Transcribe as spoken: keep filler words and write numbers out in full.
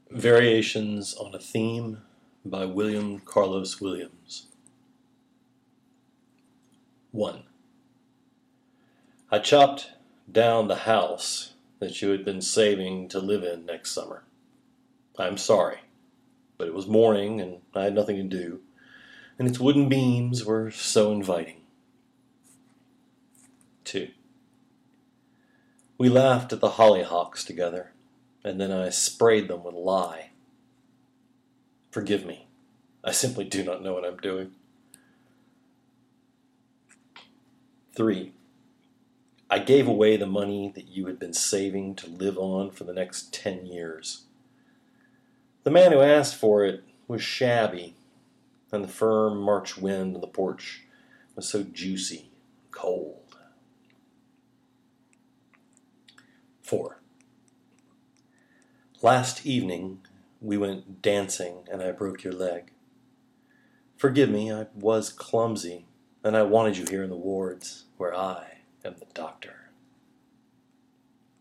Variations on a Theme by William Carlos Williams. one. I chopped down the house that you had been saving to live in next summer. I am sorry, but it was morning and I had nothing to do, and its wooden beams were so inviting. two. We laughed at the hollyhocks together, and then I sprayed them with lye. Forgive me. I simply do not know what I'm doing. three. I gave away the money that you had been saving to live on for the next ten years. The man who asked for it was shabby, and the firm March wind on the porch was so juicy and cold. four. Last evening we went dancing and I broke your leg. Forgive me, I was clumsy, and I wanted you here in the wards, where I am the doctor.